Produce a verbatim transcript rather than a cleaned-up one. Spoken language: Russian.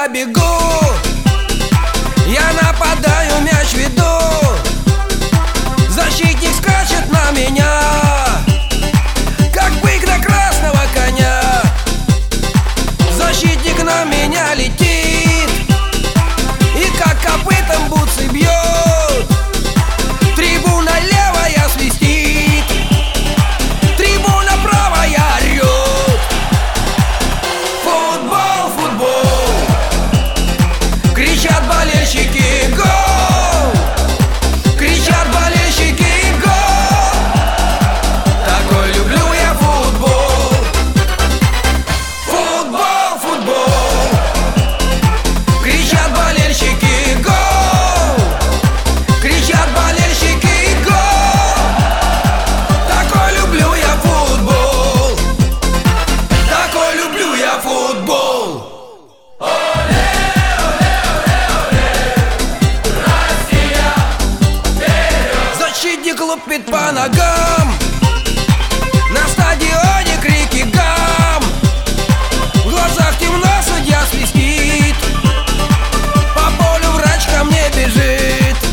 бегу, я нападаю, мяч веду. Защитник скачет на меня, как бык на красного коня. Защитник на меня летит, и как копытом бутсы бьет. Трибуна левая свистит, трибуна правая орет. Футбол, футбол, кричат болельщики, гол! Кричат болельщики, гол! Такой люблю я футбол. Футбол, футбол, кричат болельщики, гол! Кричат болельщики, гол! Такой люблю я футбол. Такой люблю я футбол. Защитник лупит по ногам, на стадионе крики гам. В глазах темно, судья свистит, по полю врач ко мне бежит.